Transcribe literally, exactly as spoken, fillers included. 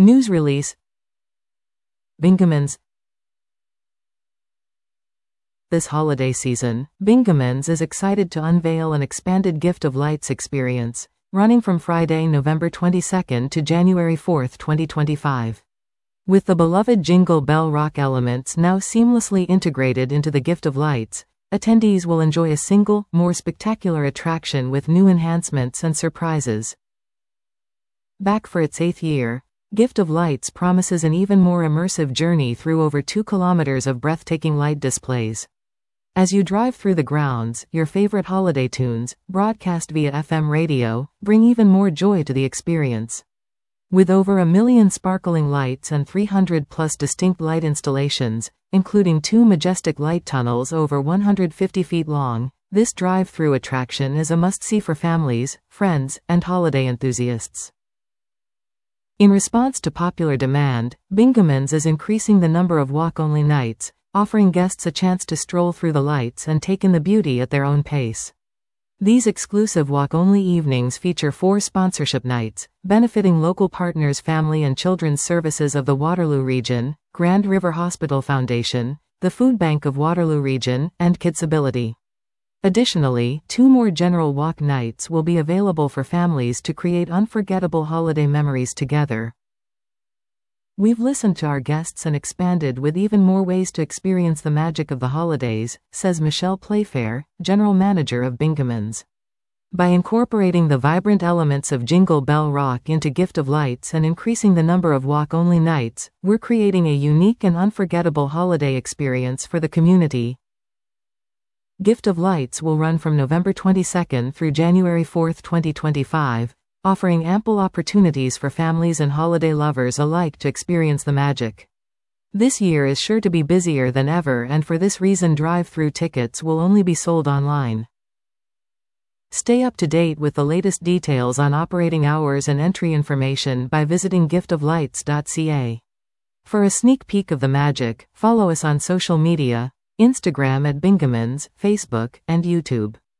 News release. Bingamons. This holiday season, Bingamons is excited to unveil an expanded Gift of Lights experience, running from Friday, November twenty-second to January fourth, twenty twenty-five. With the beloved Jingle Bell Rock elements now seamlessly integrated into the Gift of Lights, attendees will enjoy a single, more spectacular attraction with new enhancements and surprises. Back for its eighth year, Gift of Lights promises an even more immersive journey through over two kilometers of breathtaking light displays. As you drive through the grounds, your favorite holiday tunes, broadcast via F M radio, bring even more joy to the experience. With over a million sparkling lights and three hundred plus distinct light installations, including two majestic light tunnels over one hundred fifty feet long, this drive-through attraction is a must-see for families, friends, and holiday enthusiasts. In response to popular demand, Bingamons is increasing the number of walk-only nights, offering guests a chance to stroll through the lights and take in the beauty at their own pace. These exclusive walk-only evenings feature four sponsorship nights, benefiting local partners Family and Children's Services of the Waterloo Region, Grand River Hospital Foundation, the Food Bank of Waterloo Region, and Kidsability. Additionally, two more general walk nights will be available for families to create unforgettable holiday memories together. We've listened to our guests and expanded with even more ways to experience the magic of the holidays, says Michelle Playfair, General Manager of Bingamons. By incorporating the vibrant elements of Jingle Bell Rock into Gift of Lights and increasing the number of walk-only nights, we're creating a unique and unforgettable holiday experience for the community. Gift of Lights will run from November twenty-second through January fourth, twenty twenty-five, offering ample opportunities for families and holiday lovers alike to experience the magic. This year is sure to be busier than ever, and for this reason drive-through tickets will only be sold online. Stay up to date with the latest details on operating hours and entry information by visiting gift of lights dot c a. For a sneak peek of the magic, follow us on social media, Instagram at Bingamons, Facebook, and YouTube.